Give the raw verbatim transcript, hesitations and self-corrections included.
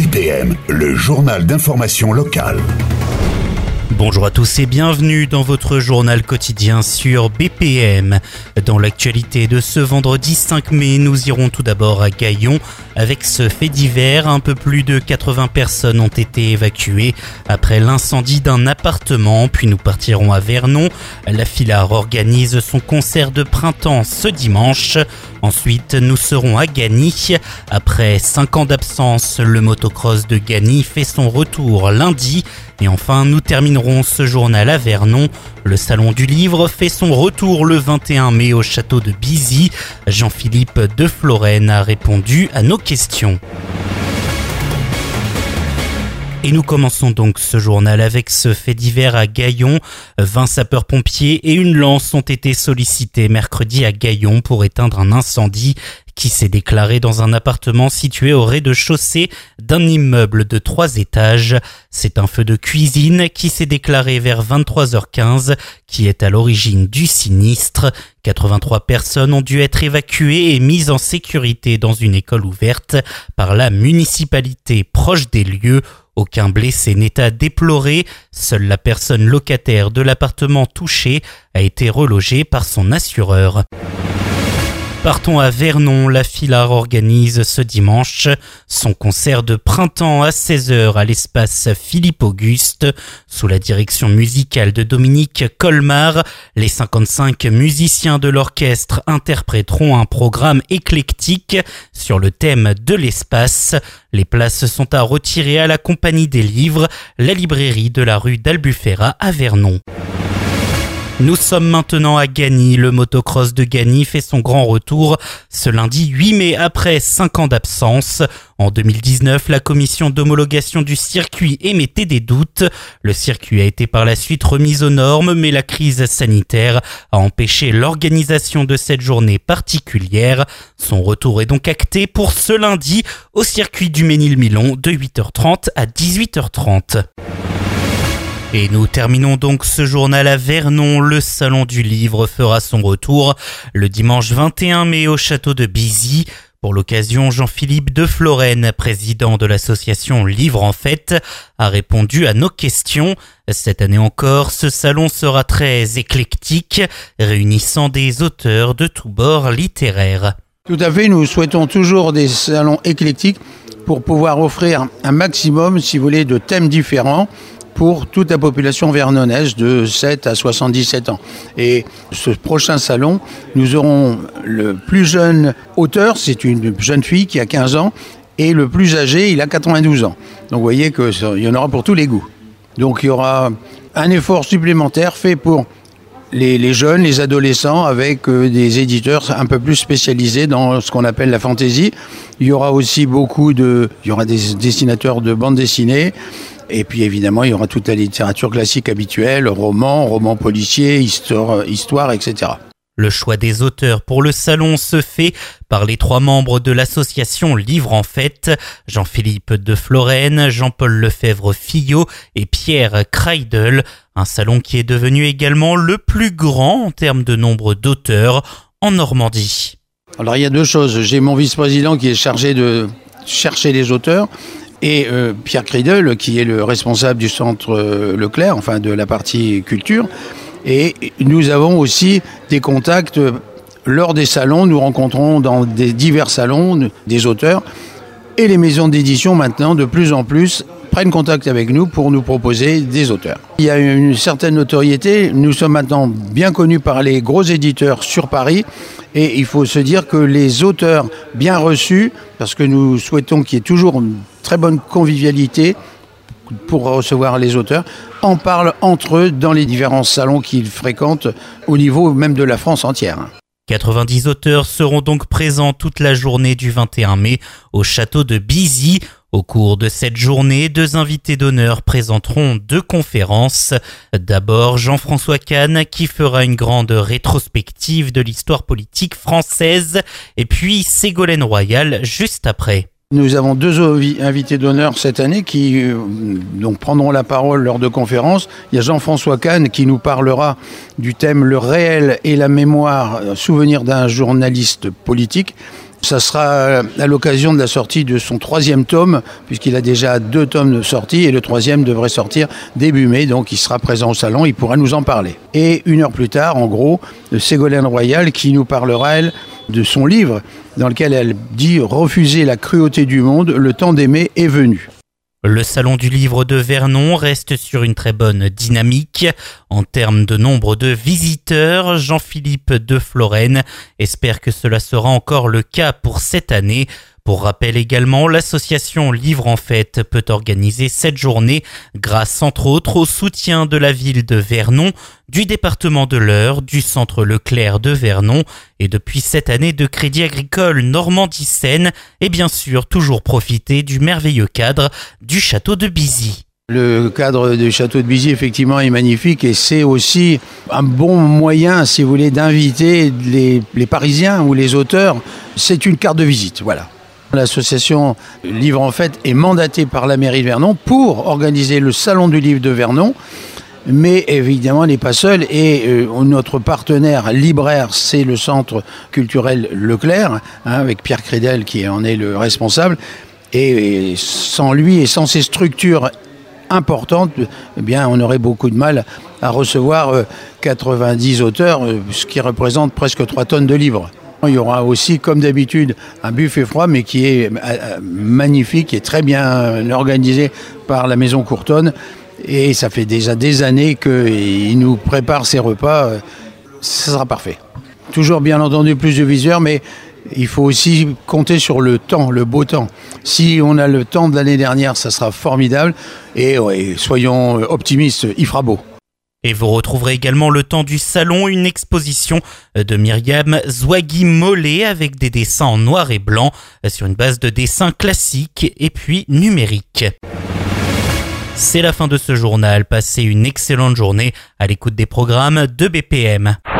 B P M, le journal d'information locale. Bonjour à tous et bienvenue dans votre journal quotidien sur B P M. Dans l'actualité de ce vendredi cinq mai, nous irons tout d'abord à Gaillon avec ce fait divers. Un peu plus de quatre-vingts personnes ont été évacuées après l'incendie d'un appartement. Puis nous partirons à Vernon. La Filard organise son concert de printemps ce dimanche. Ensuite, nous serons à Gagny. Après cinq ans d'absence, le motocross de Gagny fait son retour lundi. Et enfin, nous terminerons ce journal à Vernon. Le Salon du Livre fait son retour le vingt et un mai au château de Bizy. Jean-Philippe de Florenne a répondu à nos questions. Et nous commençons donc ce journal avec ce fait divers à Gaillon. vingt sapeurs-pompiers et une lance ont été sollicités mercredi à Gaillon pour éteindre un incendie qui s'est déclaré dans un appartement situé au rez-de-chaussée d'un immeuble de trois étages. C'est un feu de cuisine qui s'est déclaré vers vingt-trois heures quinze, qui est à l'origine du sinistre. quatre-vingt-trois personnes ont dû être évacuées et mises en sécurité dans une école ouverte par la municipalité proche des lieux. Aucun blessé n'est à déplorer. Seule la personne locataire de l'appartement touché a été relogée par son assureur. Partons à Vernon, la Filard organise ce dimanche son concert de printemps à seize heures à l'espace Philippe-Auguste. Sous la direction musicale de Dominique Colmar, les cinquante-cinq musiciens de l'orchestre interpréteront un programme éclectique sur le thème de l'espace. Les places sont à retirer à la Compagnie des Livres, la librairie de la rue d'Albufera à Vernon. Nous sommes maintenant à Gagny. Le motocross de Gagny fait son grand retour ce lundi huit mai après cinq ans d'absence. En deux mille dix-neuf, la commission d'homologation du circuit émettait des doutes. Le circuit a été par la suite remis aux normes, mais la crise sanitaire a empêché l'organisation de cette journée particulière. Son retour est donc acté pour ce lundi au circuit du Ménilmillon de huit heures trente à dix-huit heures trente. Et nous terminons donc ce journal à Vernon. Le Salon du Livre fera son retour le dimanche vingt et un mai au château de Bizy. Pour l'occasion, Jean-Philippe de Florenne, président de l'association Livre en Fête, a répondu à nos questions. Cette année encore, ce salon sera très éclectique, réunissant des auteurs de tous bords littéraires. Tout à fait, nous souhaitons toujours des salons éclectiques pour pouvoir offrir un maximum, si vous voulez, de thèmes différents pour toute la population vernonnaise de sept à soixante-dix-sept ans. Et ce prochain salon, nous aurons le plus jeune auteur, c'est une jeune fille qui a quinze ans, et le plus âgé, il a quatre-vingt-douze ans. Donc vous voyez qu'il y en aura pour tous les goûts. Donc il y aura un effort supplémentaire fait pour les, les jeunes, les adolescents, avec euh, des éditeurs un peu plus spécialisés dans ce qu'on appelle la fantaisie. Il y aura aussi beaucoup de... Il y aura des dessinateurs de bande dessinée. Et puis évidemment, il y aura toute la littérature classique habituelle, romans, romans policiers, histoire, histoire, et cetera. Le choix des auteurs pour le salon se fait par les trois membres de l'association Livre en Fête, Jean-Philippe de Florenne, Jean-Paul Lefebvre-Fillot et Pierre Kreidel. Un salon qui est devenu également le plus grand en termes de nombre d'auteurs en Normandie. Alors il y a deux choses. J'ai mon vice-président qui est chargé de chercher les auteurs. Et euh, Pierre Kreidel, qui est le responsable du centre euh, Leclerc, enfin de la partie culture. Et nous avons aussi des contacts euh, lors des salons. Nous rencontrons dans des divers salons des auteurs. Et les maisons d'édition, maintenant, de plus en plus, prennent contact avec nous pour nous proposer des auteurs. Il y a une certaine notoriété. Nous sommes maintenant bien connus par les gros éditeurs sur Paris. Et il faut se dire que les auteurs bien reçus, parce que nous souhaitons qu'il y ait toujours une très bonne convivialité pour recevoir les auteurs, en parlent entre eux dans les différents salons qu'ils fréquentent au niveau même de la France entière. quatre-vingt-dix auteurs seront donc présents toute la journée du vingt et un mai au château de Bizy. Au cours de cette journée, deux invités d'honneur présenteront deux conférences. D'abord, Jean-François Kahn qui fera une grande rétrospective de l'histoire politique française et puis Ségolène Royal juste après. Nous avons deux invités d'honneur cette année qui euh, donc prendront la parole lors de conférences. Il y a Jean-François Kahn qui nous parlera du thème « Le réel et la mémoire, souvenir d'un journaliste politique ». Ça sera à l'occasion de la sortie de son troisième tome, puisqu'il a déjà deux tomes de sortie, et le troisième devrait sortir début mai, donc il sera présent au salon, il pourra nous en parler. Et une heure plus tard, en gros, Ségolène Royal qui nous parlera, elle, de son livre, dans lequel elle dit « Refuser la cruauté du monde, le temps d'aimer est venu ». Le salon du livre de Vernon reste sur une très bonne dynamique. En termes de nombre de visiteurs, Jean-Philippe de Florenne espère que cela sera encore le cas pour cette année. Pour rappel également, l'association Livre en Fête peut organiser cette journée grâce entre autres au soutien de la ville de Vernon, du département de l'Eure, du centre Leclerc de Vernon et depuis cette année de Crédit Agricole Normandie-Seine et bien sûr toujours profiter du merveilleux cadre du château de Bizy. Le cadre du château de Bizy, effectivement, est magnifique et c'est aussi un bon moyen, si vous voulez, d'inviter les, les Parisiens ou les auteurs. C'est une carte de visite, voilà. L'association Livre en Fête est mandatée par la mairie de Vernon pour organiser le salon du livre de Vernon, mais évidemment elle n'est pas seule et euh, notre partenaire libraire c'est le centre culturel Leclerc, hein, avec Pierre Crédel qui en est le responsable, et, et sans lui et sans ces structures importantes, eh bien on aurait beaucoup de mal à recevoir euh, quatre-vingt-dix auteurs, euh, ce qui représente presque trois tonnes de livres. Il y aura aussi, comme d'habitude, un buffet froid, mais qui est magnifique et très bien organisé par la Maison Courtonne. Et ça fait déjà des années qu'il nous prépare ses repas. Ça sera parfait. Toujours bien entendu plus de visiteurs, mais il faut aussi compter sur le temps, le beau temps. Si on a le temps de l'année dernière, ça sera formidable. Et ouais, soyons optimistes, il fera beau. Et vous retrouverez également le temps du salon, une exposition de Myriam Zouagui-Mollet avec des dessins en noir et blanc sur une base de dessins classiques et puis numériques. C'est la fin de ce journal. Passez une excellente journée à l'écoute des programmes de B P M.